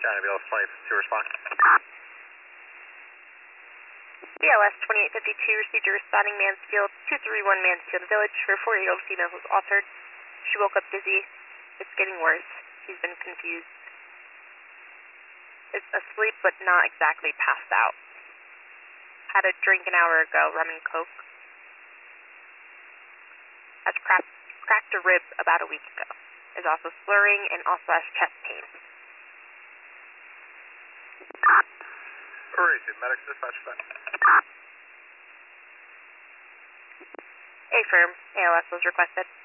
County BLS 20 to respond. BLS 2852 received a responding Mansfield 231 Mansfield Village for a 4-year-old female who's altered. She woke up dizzy. It's getting worse. She's been confused. Is asleep but not exactly passed out. Had a drink an hour ago, rum and coke. Has cracked a rib about a week ago. Is also slurring and also has chest pain. Alright, medics dispatch then. A firm, ALS was requested.